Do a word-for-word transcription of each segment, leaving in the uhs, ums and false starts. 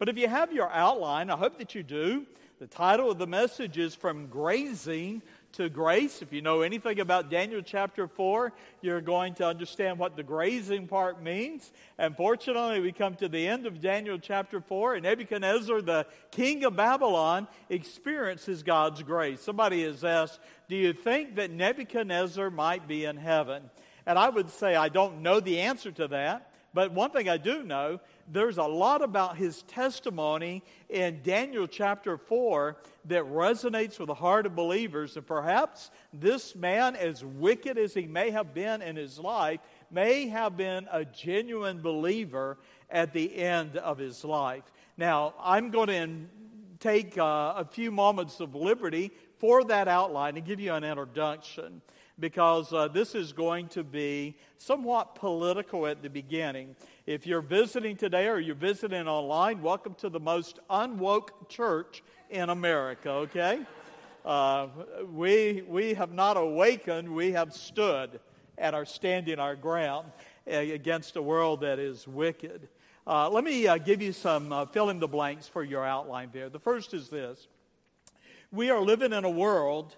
But if you have your outline, I hope that you do. The title of the message is From Grazing to Grace. If you know anything about Daniel chapter four, you're going to understand what the grazing part means. And fortunately, we come to the end of Daniel chapter four, and Nebuchadnezzar, the king of Babylon, experiences God's grace. Somebody has asked, do you think that Nebuchadnezzar might be in heaven? And I would say I don't know the answer to that. But one thing I do know, there's a lot about his testimony in Daniel chapter four that resonates with the heart of believers. And perhaps this man, as wicked as he may have been in his life, may have been a genuine believer at the end of his life. Now, I'm going to take uh, a few moments of liberty for that outline and give you an introduction, because uh, this is going to be somewhat political at the beginning. If you're visiting today or you're visiting online, welcome to the most unwoke church in America, okay? Uh, we, we have not awakened, we have stood and are standing our ground against a world that is wicked. Uh, let me uh, give you some uh, fill in the blanks for your outline there. The first is this. We are living in a world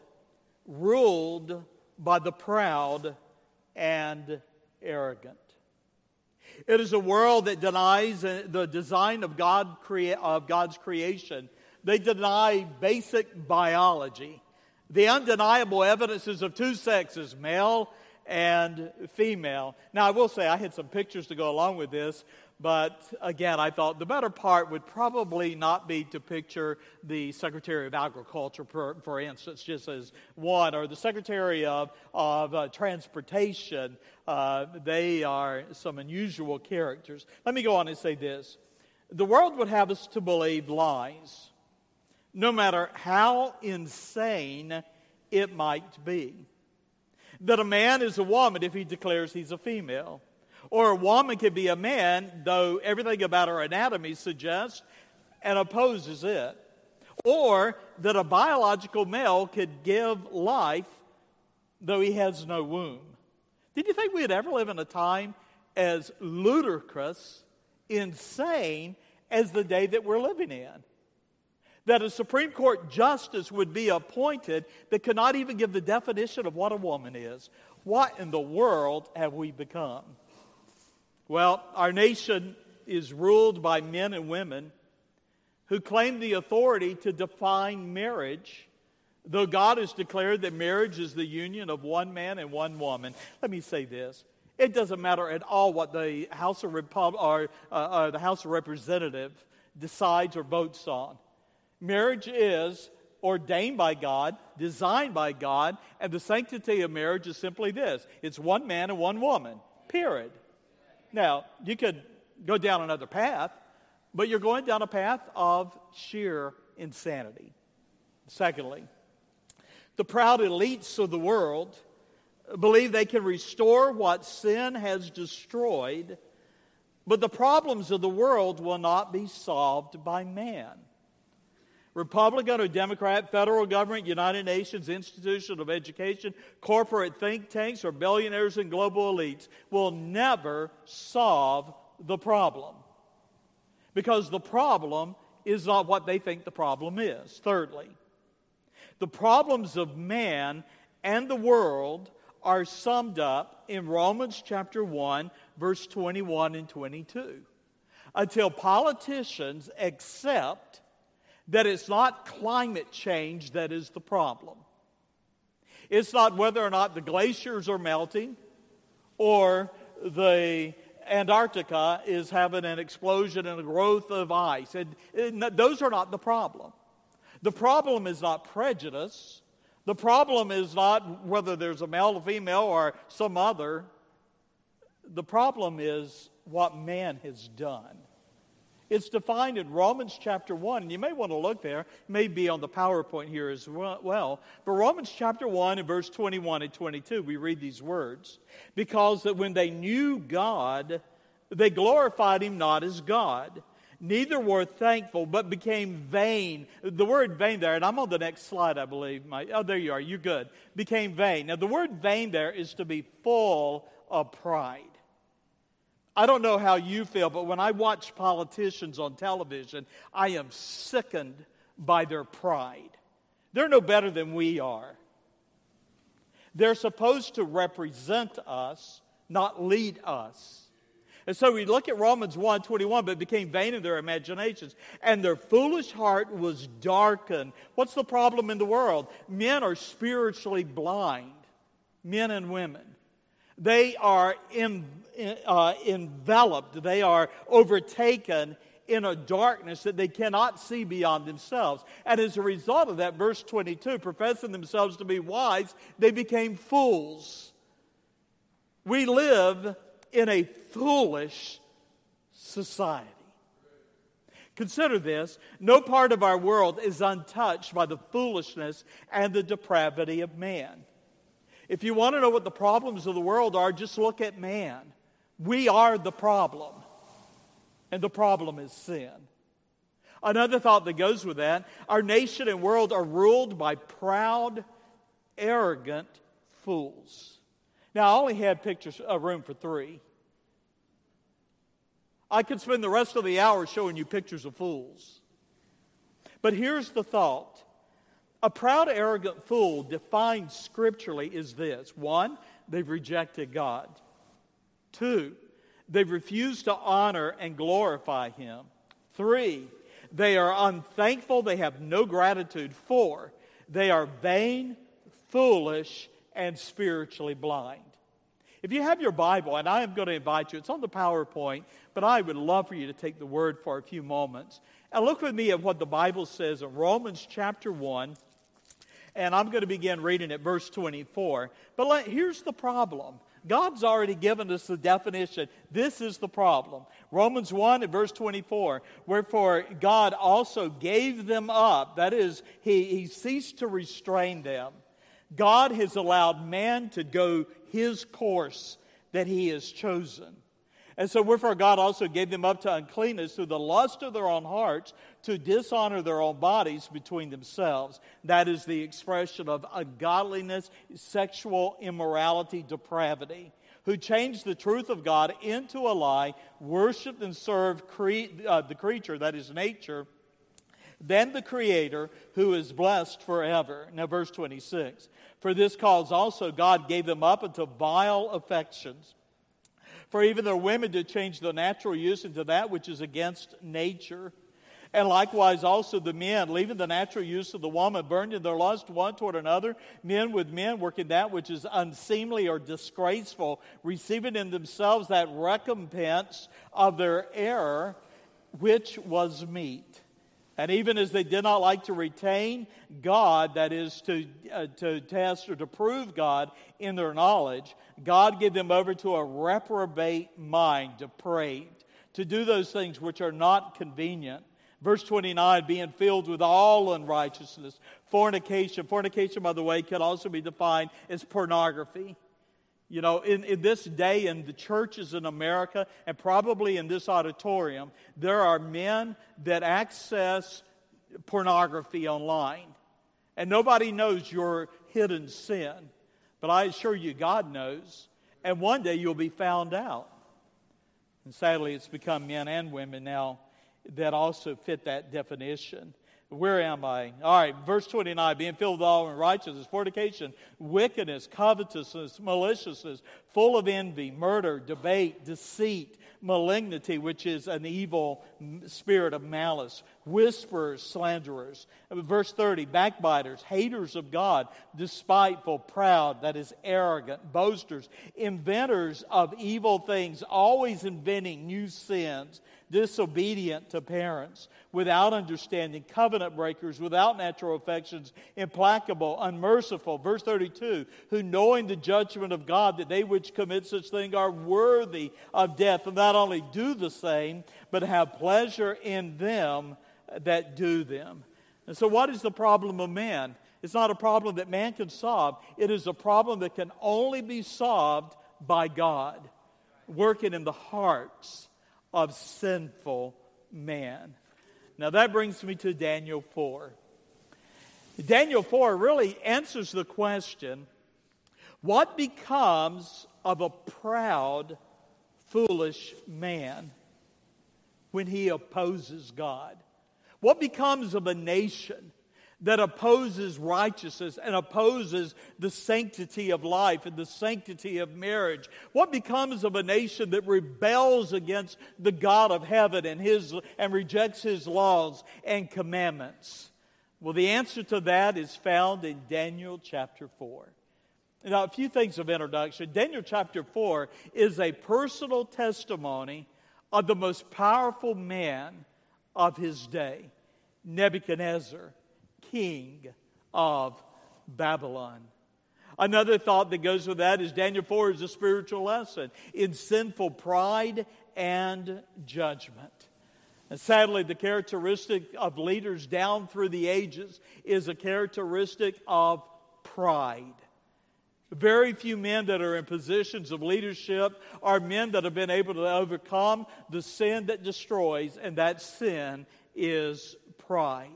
ruled by the proud and arrogant. It is a world that denies the design of God crea- of God's creation. They deny basic biology. The undeniable evidences of two sexes, male and female. Now, I will say I had some pictures to go along with this, but again, I thought the better part would probably not be to picture the Secretary of Agriculture, for, for instance, just as one, or the Secretary of, of uh, Transportation. Uh, they are some unusual characters. Let me go on and say this. The world would have us to believe lies, no matter how insane it might be. That a man is a woman if he declares he's a female. Or a woman can be a man, though everything about her anatomy suggests and opposes it. Or that a biological male could give life, though he has no womb. Did you think we'd ever live in a time as ludicrous, insane, as the day that we're living in? That a Supreme Court justice would be appointed that could not even give the definition of what a woman is. What in the world have we become? Well, our nation is ruled by men and women who claim the authority to define marriage, though God has declared that marriage is the union of one man and one woman. Let me say this. It doesn't matter at all what the House of, Repub- or, uh, uh, the House of Representatives decides or votes on. Marriage is ordained by God, designed by God, and the sanctity of marriage is simply this. It's one man and one woman, period. Now, you could go down another path, but you're going down a path of sheer insanity. Secondly, the proud elites of the world believe they can restore what sin has destroyed, but the problems of the world will not be solved by man. Republican or Democrat, federal government, United Nations, institution of education, corporate think tanks, or billionaires and global elites will never solve the problem. Because the problem is not what they think the problem is. Thirdly, the problems of man and the world are summed up in Romans chapter one, verse twenty-one and twenty-two. Until politicians accept that it's not climate change that is the problem. It's not whether or not the glaciers are melting or the Antarctica is having an explosion and a growth of ice. And, and those are not the problem. The problem is not prejudice. The problem is not whether there's a male or female or some other. The problem is what man has done. It's defined in Romans chapter one, and you may want to look there. It may be on the PowerPoint here as well. But Romans chapter one and verse twenty-one and twenty-two, we read these words. Because that when they knew God, they glorified Him not as God, neither were thankful, but became vain. The word vain there, and I'm on the next slide, I believe. My, oh, there you are. You're good. Became vain. Now, the word vain there is to be full of pride. I don't know how you feel, but when I watch politicians on television, I am sickened by their pride. They're no better than we are. They're supposed to represent us, not lead us. And so we look at Romans one twenty-one, but it became vain in their imaginations, and their foolish heart was darkened. What's the problem in the world? Men are spiritually blind, men and women. They are in, uh, enveloped, they are overtaken in a darkness that they cannot see beyond themselves. And as a result of that, verse twenty-two, professing themselves to be wise, they became fools. We live in a foolish society. Consider this. No part of our world is untouched by the foolishness and the depravity of man. If you want to know what the problems of the world are, just look at man. We are the problem. And the problem is sin. Another thought that goes with that, our nation and world are ruled by proud, arrogant fools. Now, I only had pictures, a room for three. I could spend the rest of the hour showing you pictures of fools. But here's the thought. A proud, arrogant fool defined scripturally is this. One, they've rejected God. Two, they've refused to honor and glorify Him. Three, they are unthankful. They have no gratitude. Four, they are vain, foolish, and spiritually blind. If you have your Bible, and I am going to invite you, it's on the PowerPoint, but I would love for you to take the word for a few moments. And look with me at what the Bible says in Romans chapter one, and I'm going to begin reading at verse twenty-four. But let, here's the problem. God's already given us the definition. This is the problem. Romans one and verse twenty-four. Wherefore God also gave them up. That is, He, he ceased to restrain them. God has allowed man to go his course that He has chosen. And so wherefore God also gave them up to uncleanness through the lust of their own hearts to dishonor their own bodies between themselves. That is the expression of ungodliness, sexual immorality, depravity. Who changed the truth of God into a lie, worshiped and served cre- uh, the creature, that is nature, than the Creator, who is blessed forever. Now verse twenty-six. For this cause also God gave them up unto vile affections. For even their women did change the natural use into that which is against nature. And likewise also the men, leaving the natural use of the woman, burned in their lust one toward another, men with men working that which is unseemly or disgraceful, receiving in themselves that recompense of their error, which was meet. And even as they did not like to retain God, that is to, uh, to test or to prove God in their knowledge, God gave them over to a reprobate mind, depraved, to do those things which are not convenient. Verse twenty-nine, being filled with all unrighteousness, fornication. Fornication, by the way, can also be defined as pornography. You know, in, in this day in the churches in America and probably in this auditorium, there are men that access pornography online. And nobody knows your hidden sin. But I assure you, God knows. And one day you'll be found out. And sadly, it's become men and women now that also fit that definition. Where am I? All right, verse twenty-nine, being filled with all unrighteousness, fornication, wickedness, covetousness, maliciousness, full of envy, murder, debate, deceit, malignity, which is an evil spirit of malice, whisperers, slanderers. Verse thirty, backbiters, haters of God, despiteful, proud, that is arrogant, boasters, inventors of evil things, always inventing new sins, disobedient to parents, without understanding, covenant breakers, without natural affections, implacable, unmerciful. Verse thirty-two, who knowing the judgment of God, that they which commit such things are worthy of death, and not only do the same, but have pleasure in them that do them. And so what is the problem of man? It's not a problem that man can solve. It is a problem that can only be solved by God, working in the hearts of sinful man. Now that brings me to Daniel four. Daniel four really answers the question, what becomes of a proud foolish man when he opposes God? What becomes of a nation that opposes righteousness and opposes the sanctity of life and the sanctity of marriage? What becomes of a nation that rebels against the God of heaven and his and rejects his laws and commandments? Well, the answer to that is found in Daniel chapter four. Now, a few things of introduction. Daniel chapter four is a personal testimony of the most powerful man of his day, Nebuchadnezzar, king of Babylon. Another thought that goes with that is Daniel four is a spiritual lesson in sinful pride and judgment. And sadly, the characteristic of leaders down through the ages is a characteristic of pride. Very few men that are in positions of leadership are men that have been able to overcome the sin that destroys, and that sin is pride.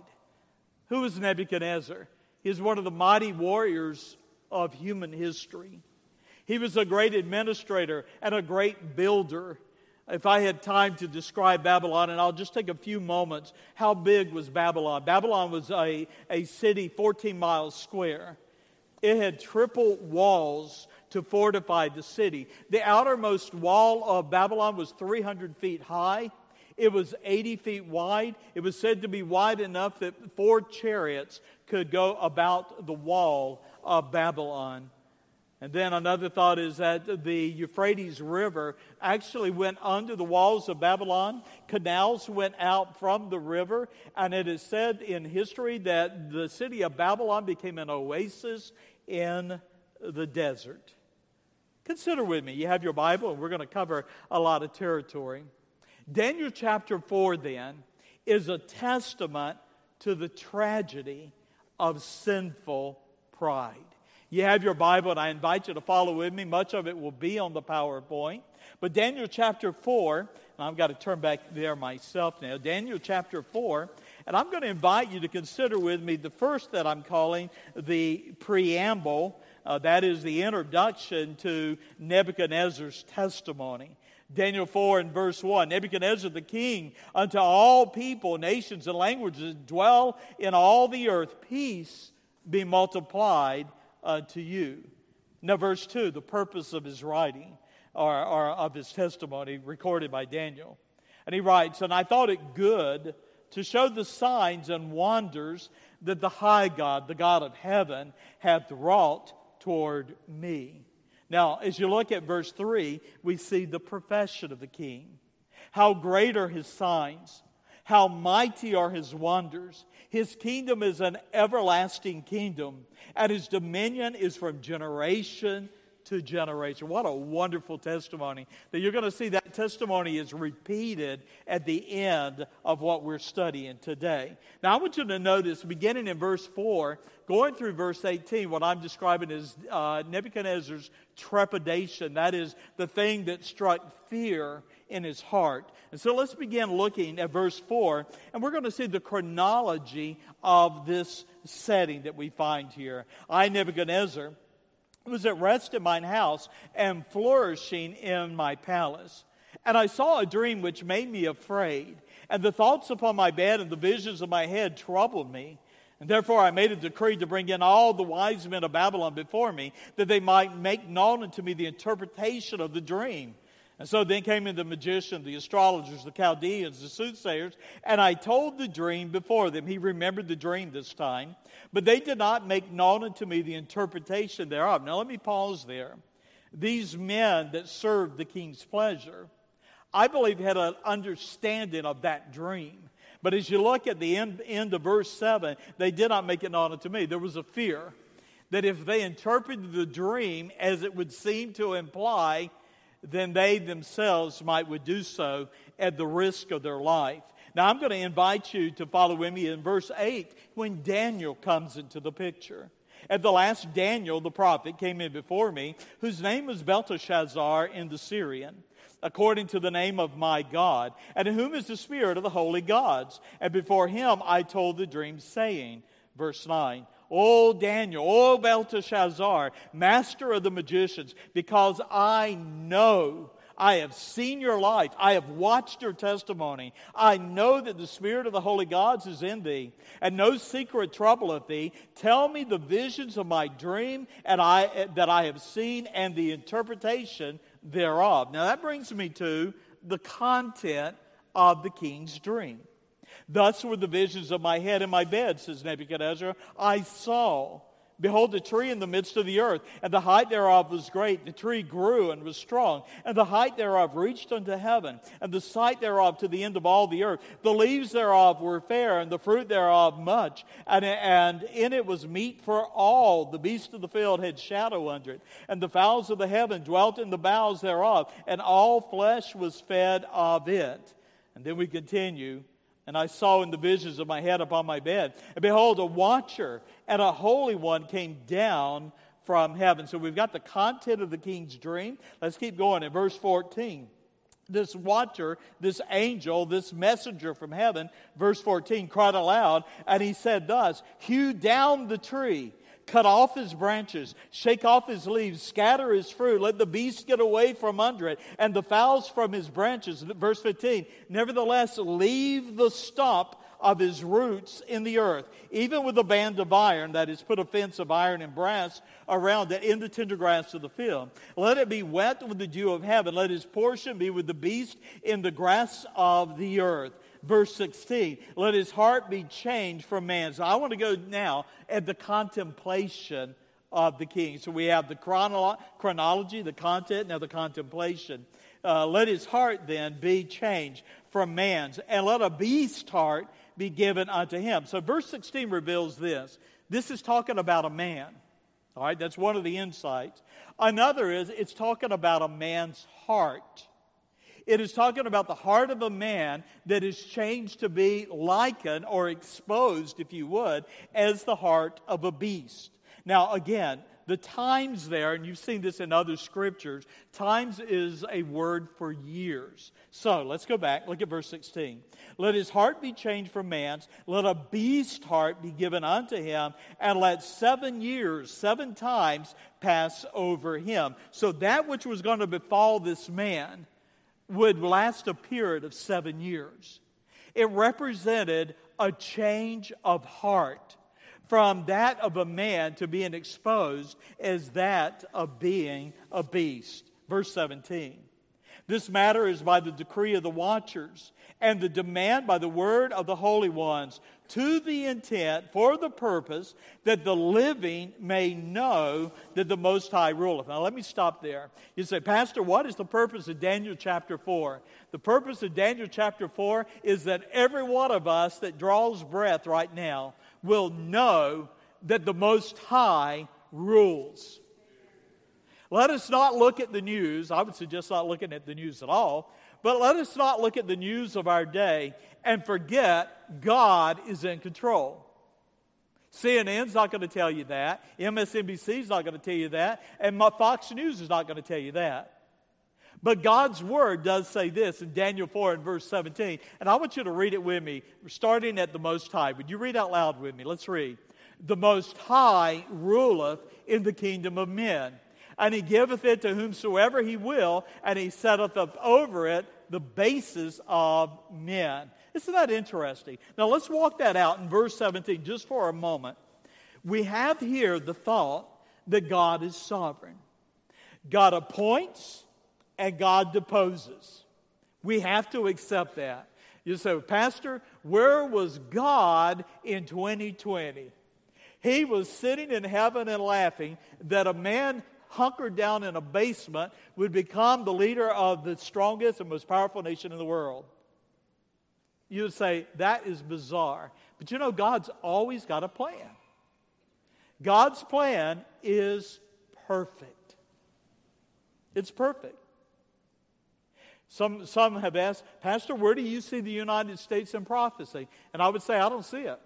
Who is Nebuchadnezzar? He is one of the mighty warriors of human history. He was a great administrator and a great builder. If I had time to describe Babylon, and I'll just take a few moments, how big was Babylon? Babylon was a, a city fourteen miles square. It had triple walls to fortify the city. The outermost wall of Babylon was three hundred feet high. It was eighty feet wide. It was said to be wide enough that four chariots could go about the wall of Babylon. And then another thought is that the Euphrates River actually went under the walls of Babylon. Canals went out from the river. And it is said in history that the city of Babylon became an oasis in the desert. Consider with me. You have your Bible, and we're going to cover a lot of territory. Daniel chapter four, then, is a testament to the tragedy of sinful pride. You have your Bible, and I invite you to follow with me. Much of it will be on the PowerPoint. But Daniel chapter four, and I've got to turn back there myself now. Daniel chapter four, and I'm going to invite you to consider with me the first that I'm calling the preamble. Uh, that is the introduction to Nebuchadnezzar's testimony. Daniel four and verse one, Nebuchadnezzar the king, unto all people, nations, and languages dwell in all the earth, peace be multiplied unto you. Now verse two, the purpose of his writing, or, or of his testimony recorded by Daniel. And he writes, and I thought it good to show the signs and wonders that the high God, the God of heaven, hath wrought toward me. Now, as you look at verse three, we see the profession of the king. How great are his signs. How mighty are his wonders. His kingdom is an everlasting kingdom, and his dominion is from generation to generation. What a wonderful testimony. That you're going to see that testimony is repeated at the end of what we're studying today. Now, I want you to notice, beginning in verse four, going through verse eighteen, what I'm describing is uh, Nebuchadnezzar's trepidation. That is the thing that struck fear in his heart. And so let's begin looking at verse four, and we're going to see the chronology of this setting that we find here. I, Nebuchadnezzar, was at rest in mine house and flourishing in my palace. And I saw a dream which made me afraid, and the thoughts upon my bed and the visions of my head troubled me. And therefore I made a decree to bring in all the wise men of Babylon before me, that they might make known unto me the interpretation of the dream. And so then came in the magician, the astrologers, the Chaldeans, the soothsayers, and I told the dream before them. He remembered the dream this time, but they did not make known unto me the interpretation thereof. Now let me pause there. These men that served the king's pleasure, I believe, had an understanding of that dream. But as you look at the end, end of verse seven, they did not make it known unto me. There was a fear that if they interpreted the dream as it would seem to imply, then they themselves might would do so at the risk of their life. Now I'm going to invite you to follow with me in verse eight when Daniel comes into the picture. At the last, Daniel the prophet came in before me, whose name was Belteshazzar in the Syrian, according to the name of my God, and in whom is the spirit of the holy gods. And before him I told the dream, saying, verse nine, O Daniel, O Belteshazzar, master of the magicians, because I know I have seen your light. I have watched your testimony. I know that the Spirit of the holy gods is in thee, and no secret troubleth thee. Tell me the visions of my dream and I that I have seen, and the interpretation thereof. Now that brings me to the content of the king's dream. Thus were the visions of my head and my bed, says Nebuchadnezzar. I saw, behold, a tree in the midst of the earth, and the height thereof was great. The tree grew and was strong, and the height thereof reached unto heaven, and the sight thereof to the end of all the earth. The leaves thereof were fair, and the fruit thereof much, and, and in it was meat for all. The beasts of the field had shadow under it, and the fowls of the heaven dwelt in the boughs thereof, and all flesh was fed of it. And then we continue. And I saw in the visions of my head upon my bed, and behold, a watcher and a holy one came down from heaven. So we've got the content of the king's dream. Let's keep going in verse fourteen. This watcher, this angel, this messenger from heaven, verse fourteen, cried aloud, and he said thus, hew down the tree, cut off his branches, shake off his leaves, scatter his fruit, let the beasts get away from under it, and the fowls from his branches. Verse fifteen, nevertheless, leave the stump of his roots in the earth, even with a band of iron, that is, put a fence of iron and brass around it in the tender grass of the field. Let it be wet with the dew of heaven. Let his portion be with the beast in the grass of the earth. Verse sixteen, let his heart be changed from man's. So I want to go now at the contemplation of the king. So we have the chronolo- chronology, the content, now the contemplation. Uh, let his heart then be changed from man's, and let a beast's heart be given unto him. So verse sixteen reveals this. This is talking about a man. All right, that's one of the insights. Another is it's talking about a man's heart. It is talking about the heart of a man that is changed to be likened or exposed, if you would, as the heart of a beast. Now, again, the times there, and you've seen this in other scriptures, times is a word for years. So, let's go back. Look at verse sixteen. Let his heart be changed from man's. Let a beast heart be given unto him. And let seven years, seven times pass over him. So that which was going to befall this man would last a period of seven years. It represented a change of heart from that of a man to being exposed as that of being a beast. Verse seventeen. This matter is by the decree of the watchers, and the demand by the word of the holy ones, to the intent, for the purpose, that the living may know that the Most High ruleth. Now let me stop there. You say, Pastor, what is the purpose of Daniel chapter four? The purpose of Daniel chapter four is that every one of us that draws breath right now will know that the Most High rules. Let us not look at the news. I would suggest not looking at the news at all. But let us not look at the news of our day and forget God is in control. C N N's not going to tell you that. M S N B C is not going to tell you that. And Fox News is not going to tell you that. But God's Word does say this in Daniel four and verse seventeen. And I want you to read it with me, starting at the Most High. Would you read out loud with me? Let's read. The Most High ruleth in the kingdom of men, and he giveth it to whomsoever he will, and he setteth up over it the bases of men. Isn't that interesting? Now let's walk that out in verse seventeen just for a moment. We have here the thought that God is sovereign. God appoints and God deposes. We have to accept that. You say, Pastor, where was God in twenty twenty? He was sitting in heaven and laughing that a man hunkered down in a basement would become the leader of the strongest and most powerful nation in the world. You would say, that is bizarre. But you know, God's always got a plan. God's plan is perfect. It's perfect. Some, some have asked, Pastor, where do you see the United States in prophecy? And I would say, I don't see it.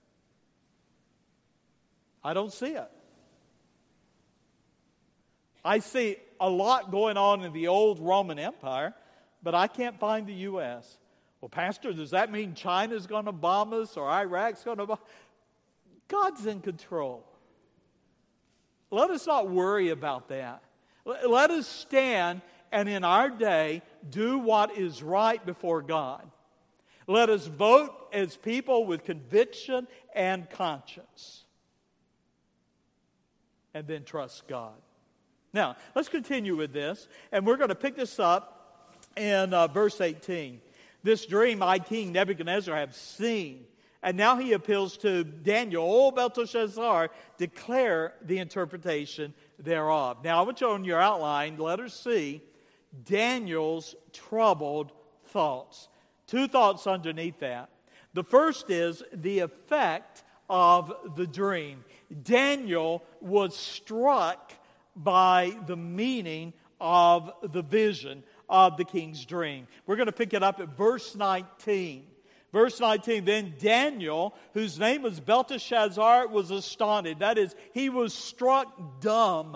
I don't see it. I see a lot going on in the old Roman Empire, but I can't find the U S Well, Pastor, does that mean China's going to bomb us or Iraq's going to bomb? God's in control. Let us not worry about that. Let us stand and in our day do what is right before God. Let us vote as people with conviction and conscience. And then trust God. Now, let's continue with this, and we're going to pick this up in uh, verse eighteen. This dream I, King Nebuchadnezzar, have seen. And now he appeals to Daniel, O Belteshazzar, declare the interpretation thereof. Now, I want you on your outline, letter C, Daniel's troubled thoughts. Two thoughts underneath that. The first is the effect of the dream. Daniel was struck by the meaning of the vision of the king's dream. We're going to pick it up at verse nineteen. Verse nineteen, then Daniel, whose name was Belteshazzar, was astonished. That is, he was struck dumb.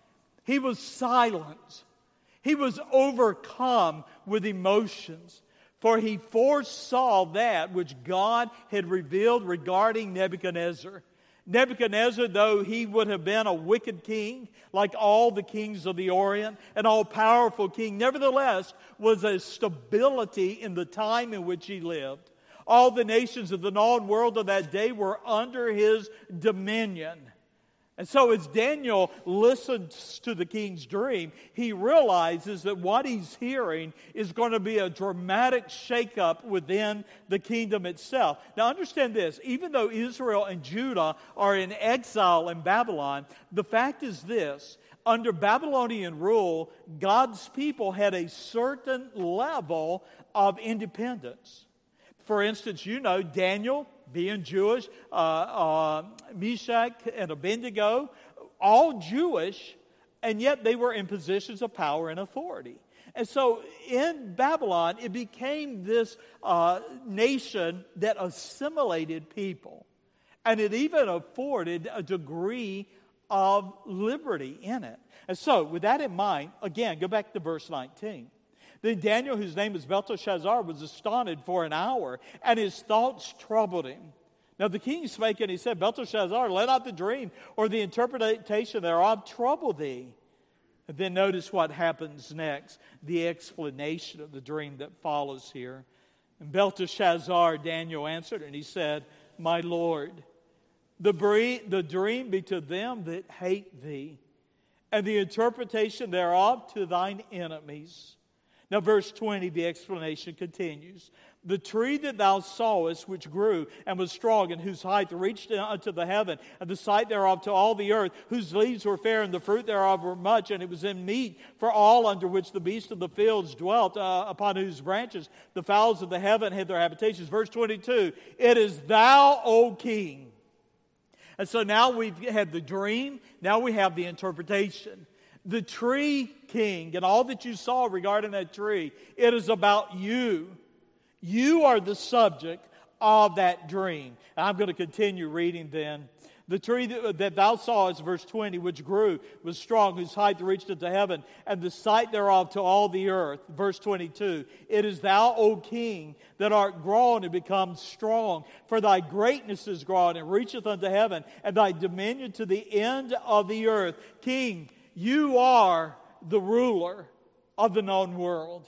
He was silent. He was overcome with emotions. For he foresaw that which God had revealed regarding Nebuchadnezzar. Nebuchadnezzar, though he would have been a wicked king, like all the kings of the Orient, an all-powerful king, nevertheless was a stability in the time in which he lived. All the nations of the known world of that day were under his dominion. And so as Daniel listens to the king's dream, he realizes that what he's hearing is going to be a dramatic shakeup within the kingdom itself. Now understand this, even though Israel and Judah are in exile in Babylon, the fact is this: under Babylonian rule, God's people had a certain level of independence. For instance, you know, Daniel, being Jewish, uh, uh, Meshach and Abednego, all Jewish, and yet they were in positions of power and authority. And so in Babylon, it became this uh, nation that assimilated people. And it even afforded a degree of liberty in it. And so with that in mind, again, go back to verse nineteen. Then Daniel, whose name is Belteshazzar, was astonished for an hour, and his thoughts troubled him. Now the king spake, and he said, Belteshazzar, let not the dream or the interpretation thereof trouble thee. And then notice what happens next, the explanation of the dream that follows here. And Belteshazzar, Daniel answered, and he said, My Lord, the, bre- the dream be to them that hate thee, and the interpretation thereof to thine enemies. Now, verse twenty, the explanation continues. The tree that thou sawest, which grew and was strong, and whose height reached unto the heaven, and the sight thereof to all the earth, whose leaves were fair, and the fruit thereof were much, and it was in meat for all, under which the beasts of the fields dwelt, uh, upon whose branches the fowls of the heaven had their habitations. Verse twenty-two, it is thou, O king. And so now we've had the dream, now we have the interpretation. The tree, king, and all that you saw regarding that tree, it is about you. You are the subject of that dream. And I'm going to continue reading then. The tree that, that thou sawest, verse twenty, which grew, was strong, whose height reached unto heaven, and the sight thereof to all the earth. Verse twenty-two, it is thou, O king, that art grown and become strong, for thy greatness is grown and reacheth unto heaven, and thy dominion to the end of the earth. King, you are the ruler of the known world.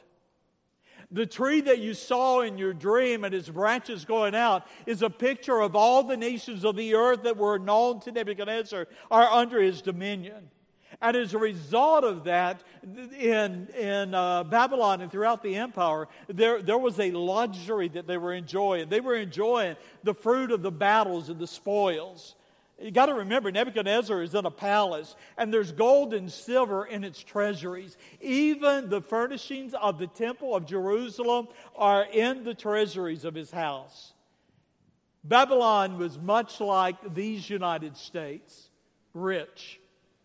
The tree that you saw in your dream and its branches going out is a picture of all the nations of the earth that were known to Nebuchadnezzar are under his dominion. And as a result of that, in, in uh, Babylon and throughout the empire, there, there was a luxury that they were enjoying. They were enjoying the fruit of the battles and the spoils. You got to remember, Nebuchadnezzar is in a palace, and there's gold and silver in its treasuries. Even the furnishings of the temple of Jerusalem are in the treasuries of his house. Babylon was much like these United States, rich,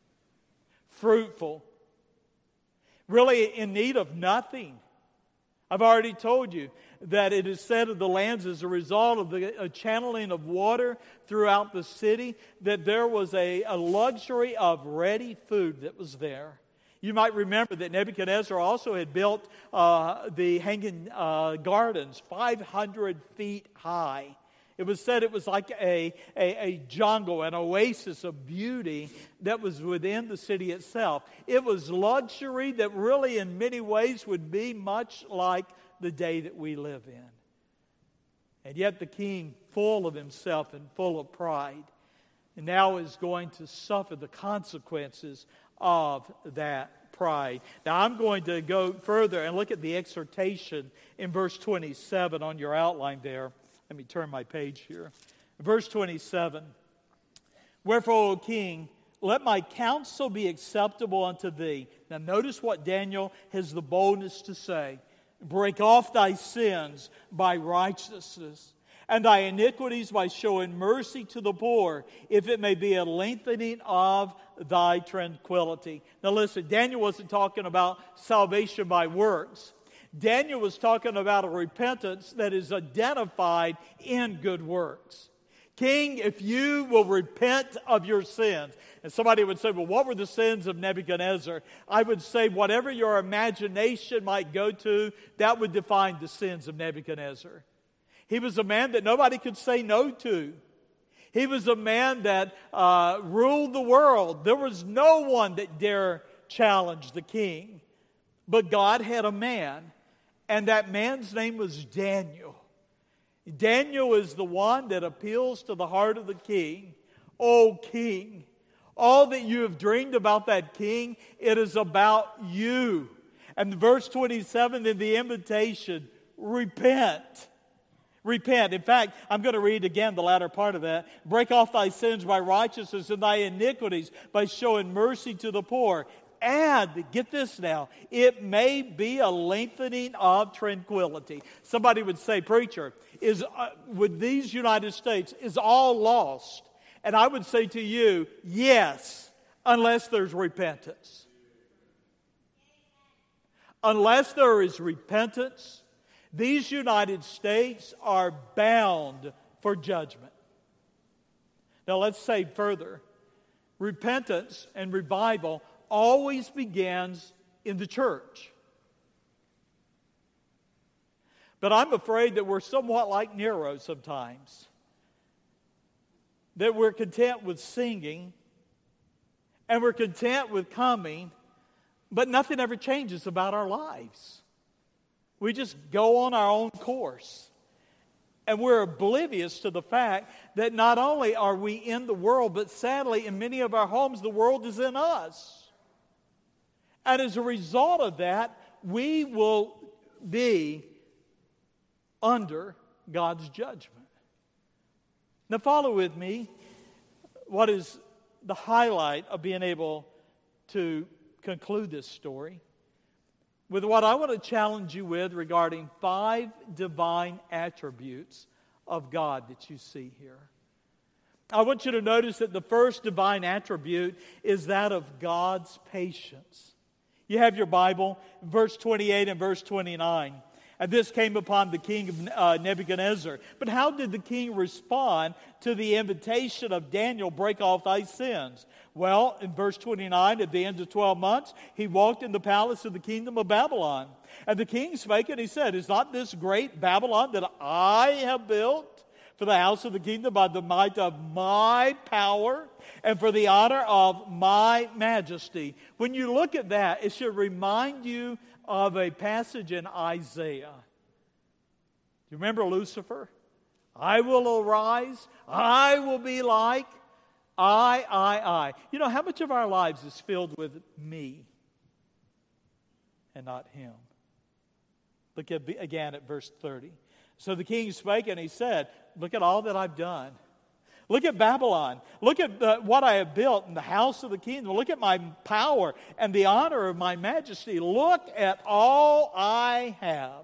fruitful, really in need of nothing. I've already told you that it is said of the lands as a result of the channeling of water throughout the city, that there was a, a luxury of ready food that was there. You might remember that Nebuchadnezzar also had built uh, the Hanging uh, Gardens five hundred feet high. It was said it was like a, a, a jungle, an oasis of beauty that was within the city itself. It was luxury that really in many ways would be much like the day that we live in. And yet the king, full of himself and full of pride, now is going to suffer the consequences of that pride. Now I'm going to go further and look at the exhortation in verse twenty-seven on your outline there. Let me turn my page here. Verse twenty-seven. Wherefore, O king, let my counsel be acceptable unto thee. Now notice what Daniel has the boldness to say. Break off thy sins by righteousness, and thy iniquities by showing mercy to the poor, if it may be a lengthening of thy tranquility. Now listen, Daniel wasn't talking about salvation by works. Daniel was talking about a repentance that is identified in good works. King, if you will repent of your sins. And somebody would say, well, what were the sins of Nebuchadnezzar? I would say whatever your imagination might go to, that would define the sins of Nebuchadnezzar. He was a man that nobody could say no to. He was a man that uh, ruled the world. There was no one that dare challenge the king. But God had a man, and that man's name was Daniel. Daniel is the one that appeals to the heart of the king. O king, all that you have dreamed about that king, it is about you. And verse twenty-seven in the invitation, repent. Repent. In fact, I'm going to read again the latter part of that. Break off thy sins by righteousness and thy iniquities by showing mercy to the poor. And, get this now, it may be a lengthening of tranquility. Somebody would say, preacher, is uh, with these United States, is all lost? And I would say to you, yes, unless there's repentance. Unless there is repentance, these United States are bound for judgment. Now let's say further, repentance and revival always begins in the church. But I'm afraid that we're somewhat like Nero sometimes. That we're content with singing and we're content with coming, but nothing ever changes about our lives. We just go on our own course. And we're oblivious to the fact that not only are we in the world, but sadly in many of our homes, the world is in us. And as a result of that, we will be under God's judgment. Now follow with me what is the highlight of being able to conclude this story with what I want to challenge you with regarding five divine attributes of God that you see here. I want you to notice that the first divine attribute is that of God's patience. You have your Bible, verse twenty-eight and verse twenty-nine. And this came upon the king of uh, Nebuchadnezzar. But how did the king respond to the invitation of Daniel, break off thy sins? Well, in verse twenty-nine, at the end of twelve months, he walked in the palace of the kingdom of Babylon. And the king spake and he said, is not this great Babylon that I have built for the house of the kingdom by the might of my power and for the honor of my majesty? When you look at that, it should remind you of a passage in Isaiah. Do you remember Lucifer? I will arise, I will be like, I, I, I. You know, how much of our lives is filled with me and not him? Look at, again at verse thirty. So the king spake and he said, look at all that I've done. Look at Babylon. Look at the, what I have built in the house of the kingdom. Look at my power and the honor of my majesty. Look at all I have.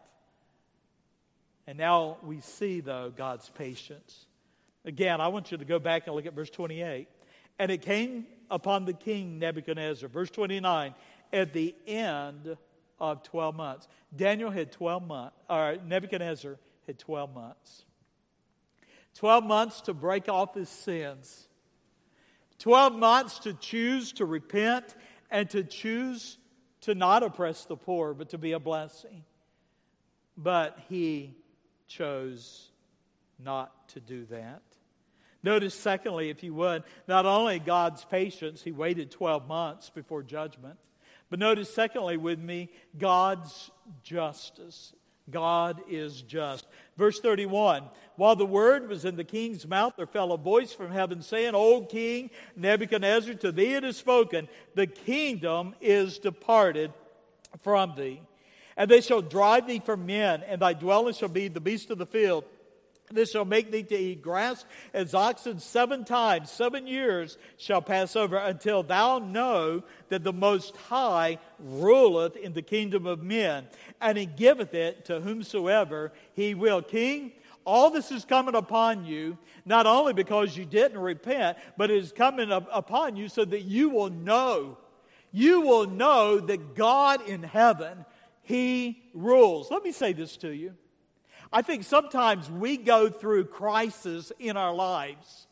And now we see, though, God's patience. Again, I want you to go back and look at verse twenty-eight. And it came upon the king Nebuchadnezzar, verse twenty-nine, at the end of twelve months. Daniel had twelve months, or Nebuchadnezzar had twelve months. twelve months to break off his sins. twelve months to choose to repent and to choose to not oppress the poor, but to be a blessing. But he chose not to do that. Notice, secondly, if you would, not only God's patience, he waited twelve months before judgment, but notice, secondly, with me, God's justice. God is just. Verse thirty-one, while the word was in the king's mouth, there fell a voice from heaven saying, O King Nebuchadnezzar, to thee it is spoken, the kingdom is departed from thee. And they shall drive thee from men, and thy dwelling shall be the beast of the field. This shall make thee to eat grass as oxen seven times. Seven years shall pass over until thou know that the Most High ruleth in the kingdom of men, and he giveth it to whomsoever he will. King, all this is coming upon you, not only because you didn't repent, but it is coming up upon you so that you will know. You will know that God in heaven, he rules. Let me say this to you. I think sometimes we go through crises in our lives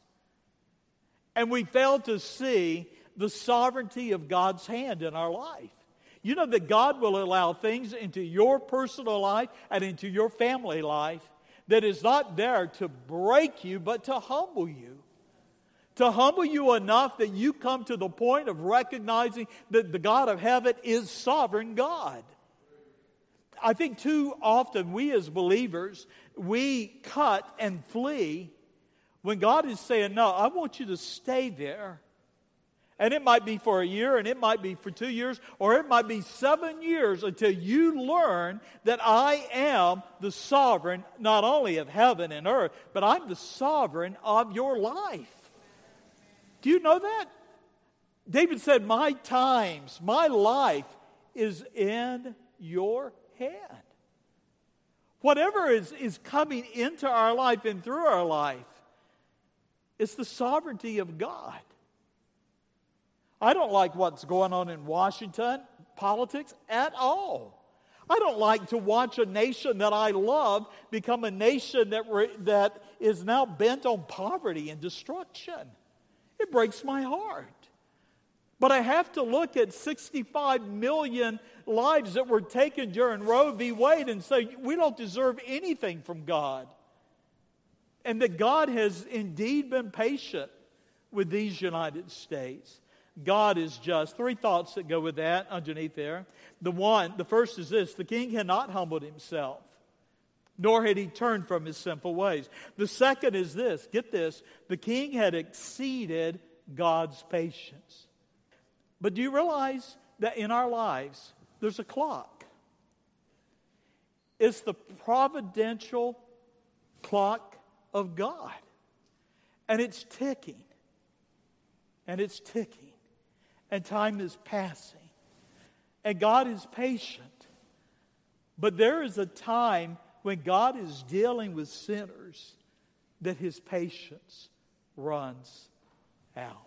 and we fail to see the sovereignty of God's hand in our life. You know that God will allow things into your personal life and into your family life that is not there to break you, but to humble you. To humble you enough that you come to the point of recognizing that the God of heaven is sovereign God. I think too often we as believers, we cut and flee when God is saying, no, I want you to stay there. And it might be for a year, and it might be for two years, or it might be seven years until you learn that I am the sovereign, not only of heaven and earth, but I'm the sovereign of your life. Do you know that? David said, my times, my life is in your hand. Whatever is, is coming into our life and through our life, it's the sovereignty of God. I don't like what's going on in Washington, politics, at all. I don't like to watch a nation that I love become a nation that, re, that is now bent on poverty and destruction. It breaks my heart. But I have to look at sixty-five million lives that were taken during Roe v. Wade and say, we don't deserve anything from God. And that God has indeed been patient with these United States. God is just. Three thoughts that go with that underneath there. The one, the first is this: the king had not humbled himself, nor had he turned from his sinful ways. The second is this, get this, the king had exceeded God's patience. But do you realize that in our lives, there's a clock? It's the providential clock of God. And it's ticking. And it's ticking. And time is passing. And God is patient. But there is a time when God is dealing with sinners that his patience runs out.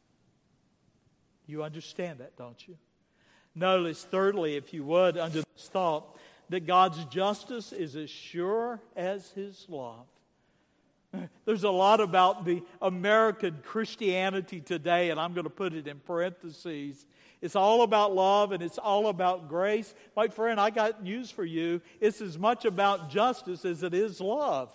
You understand that, don't you? Notice, thirdly, if you would, under this thought, that God's justice is as sure as his love. There's a lot about the American Christianity today, and I'm going to put it in parentheses. It's all about love and it's all about grace. My friend, I got news for you. It's as much about justice as it is love.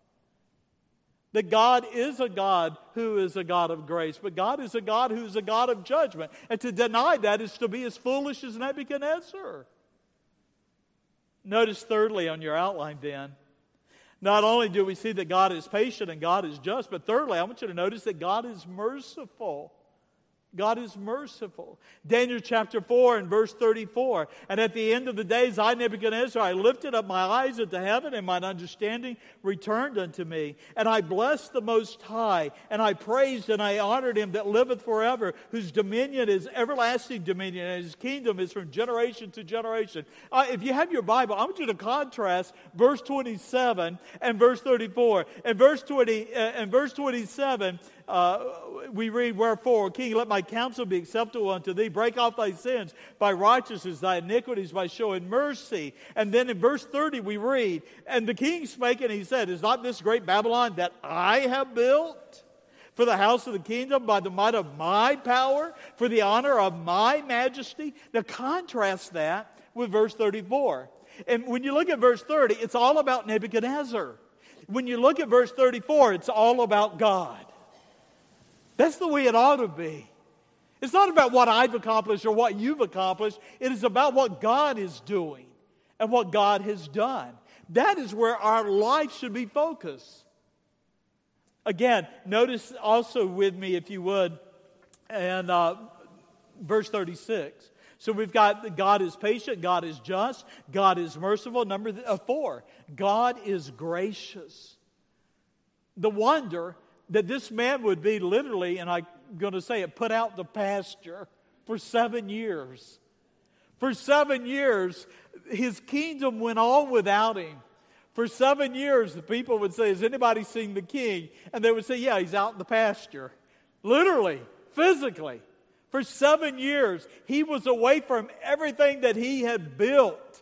That God is a God who is a God of grace, but God is a God who is a God of judgment. And to deny that is to be as foolish as Nebuchadnezzar. Notice thirdly on your outline then, not only do we see that God is patient and God is just, but thirdly, I want you to notice that God is merciful. God is merciful. Daniel chapter four and verse thirty-four. And at the end of the days, I, Nebuchadnezzar, I lifted up my eyes unto heaven, and mine understanding returned unto me. And I blessed the Most High, and I praised and I honored him that liveth forever, whose dominion is everlasting dominion, and his kingdom is from generation to generation. Uh, if you have your Bible, I want you to contrast verse twenty-seven and verse thirty-four. And verse twenty uh, and verse twenty-seven. Uh, we read, wherefore, King, let my counsel be acceptable unto thee. Break off thy sins by righteousness, thy iniquities by showing mercy. And then in verse thirty we read, and the king spake and he said, is not this great Babylon that I have built for the house of the kingdom by the might of my power, for the honor of my majesty? Now contrast that with verse thirty-four. And when you look at verse thirty, it's all about Nebuchadnezzar. When you look at verse thirty-four, it's all about God. That's the way it ought to be. It's not about what I've accomplished or what you've accomplished. It is about what God is doing and what God has done. That is where our life should be focused. Again, notice also with me, if you would, and uh, verse thirty-six. So we've got that God is patient, God is just, God is merciful. Number four, God is gracious. The wonder that this man would be literally, and I'm going to say it, put out the pasture for seven years. For seven years, his kingdom went on without him. For seven years, the people would say, has anybody seen the king? And they would say, yeah, he's out in the pasture. Literally, physically. For seven years, he was away from everything that he had built.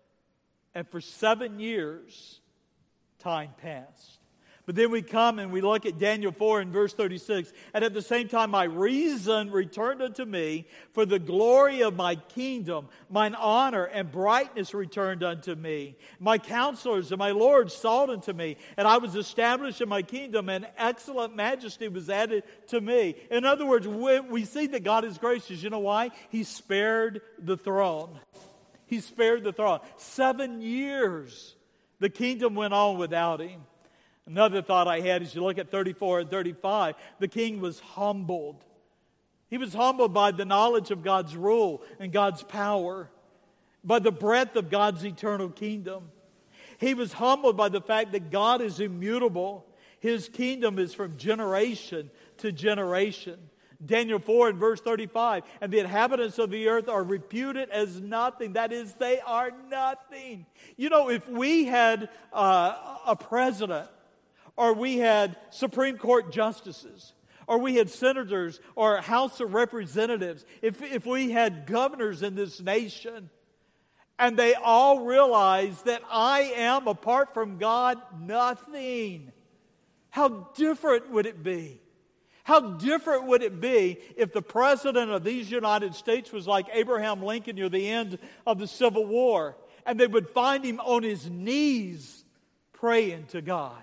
And for seven years, time passed. But then we come and we look at Daniel four and verse thirty-six. And at the same time, my reason returned unto me, for the glory of my kingdom, mine honor and brightness returned unto me. My counselors and my lords sought unto me, and I was established in my kingdom, and excellent majesty was added to me. In other words, we, we see that God is gracious. You know why? He spared the throne. He spared the throne. Seven years, the kingdom went on without him. Another thought I had as you look at thirty-four and thirty-five, the king was humbled. He was humbled by the knowledge of God's rule and God's power, by the breadth of God's eternal kingdom. He was humbled by the fact that God is immutable. His kingdom is from generation to generation. Daniel four and verse thirty-five, and the inhabitants of the earth are reputed as nothing. That is, they are nothing. You know, if we had uh, a president, or we had Supreme Court justices, or we had senators or House of Representatives, if, if we had governors in this nation, and they all realized that I am, apart from God, nothing, how different would it be? How different would it be if the president of these United States was like Abraham Lincoln near the end of the Civil War, and they would find him on his knees praying to God?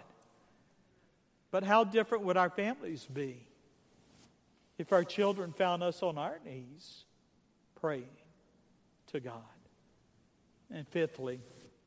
But how different would our families be if our children found us on our knees praying to God? And fifthly,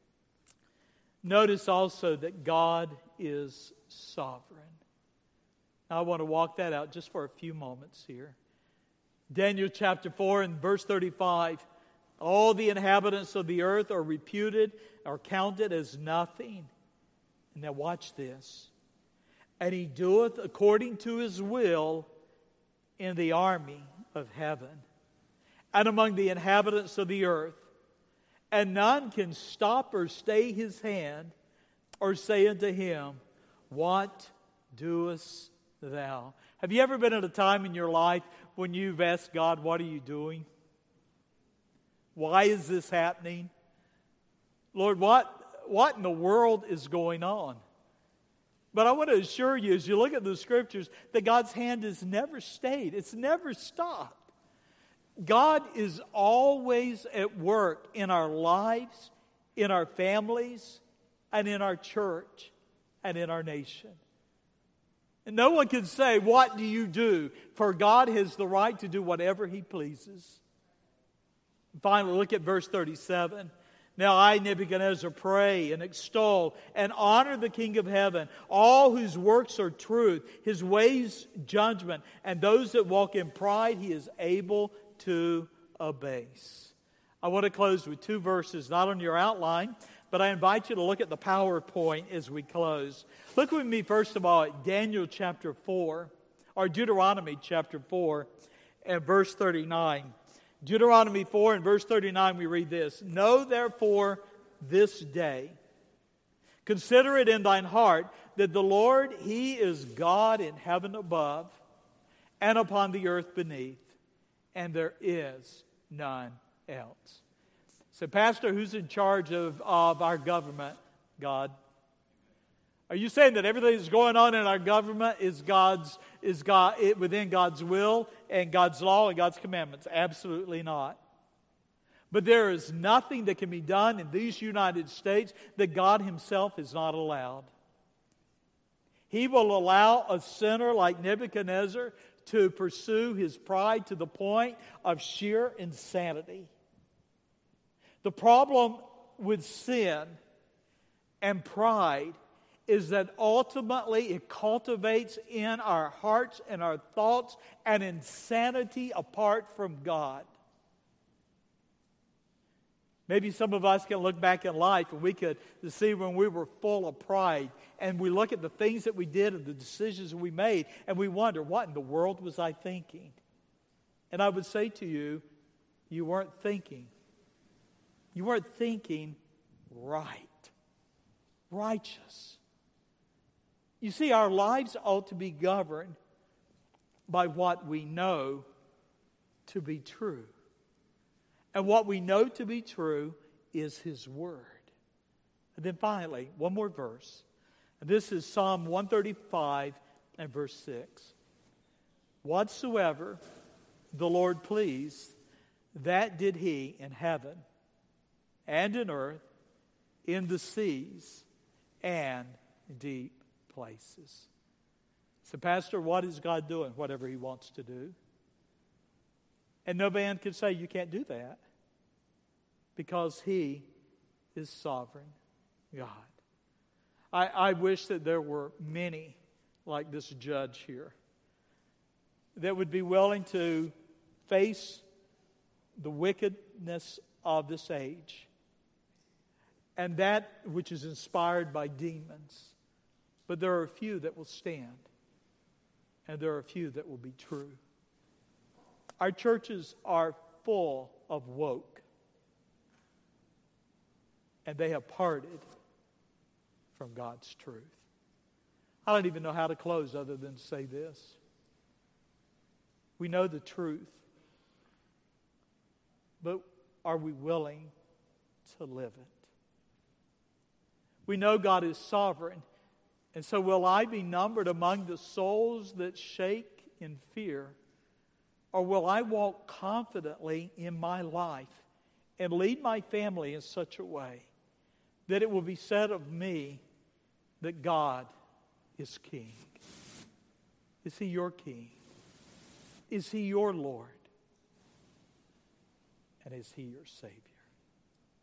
notice also that God is sovereign. Now, I want to walk that out just for a few moments here. Daniel chapter four and verse thirty-five, all the inhabitants of the earth are reputed, are counted as nothing. And now watch this. And he doeth according to his will in the army of heaven and among the inhabitants of the earth. And none can stop or stay his hand or say unto him, what doest thou? Have you ever been at a time in your life when you've asked God, what are you doing? Why is this happening? Lord, what, what in the world is going on? But I want to assure you, as you look at the Scriptures, that God's hand has never stayed. It's never stopped. God is always at work in our lives, in our families, and in our church, and in our nation. And no one can say, what do you do? For God has the right to do whatever He pleases. Finally, look at verse thirty-seven. Now I, Nebuchadnezzar, pray and extol and honor the King of heaven, all whose works are truth, His ways judgment, and those that walk in pride He is able to abase. I want to close with two verses, not on your outline, but I invite you to look at the PowerPoint as we close. Look with me, first of all, at Daniel chapter four, or Deuteronomy chapter four, and verse thirty-nine. Deuteronomy four and verse thirty-nine, we read this. Know therefore this day, consider it in thine heart, that the Lord, He is God in heaven above, and upon the earth beneath, and there is none else. So, Pastor, who's in charge of, of our government? God. Are you saying that everything that's going on in our government is God's is God it, within God's will and God's law and God's commandments? Absolutely not. But there is nothing that can be done in these United States that God Himself has not allowed. He will allow a sinner like Nebuchadnezzar to pursue his pride to the point of sheer insanity. The problem with sin and pride is that ultimately it cultivates in our hearts and our thoughts an insanity apart from God. Maybe some of us can look back in life and we could see when we were full of pride, and we look at the things that we did and the decisions we made, and we wonder, what in the world was I thinking? And I would say to you, you weren't thinking. You weren't thinking right, righteous. You see, our lives ought to be governed by what we know to be true. And what we know to be true is His Word. And then finally, one more verse. And this is Psalm one thirty-five and verse six. Whatsoever the Lord pleased, that did He in heaven and in earth, in the seas and deep places. So, Pastor, what is God doing? Whatever He wants to do. And no man can say you can't do that, because He is sovereign God. I, I wish that there were many like this judge here that would be willing to face the wickedness of this age and that which is inspired by demons. But there are a few that will stand, and there are a few that will be true. Our churches are full of woke, and they have parted from God's truth. I don't even know how to close other than to say this. We know the truth, but are we willing to live it? We know God is sovereign, and so will I be numbered among the souls that shake in fear? Or will I walk confidently in my life and lead my family in such a way that it will be said of me that God is King? Is He your King? Is He your Lord? And is He your Savior?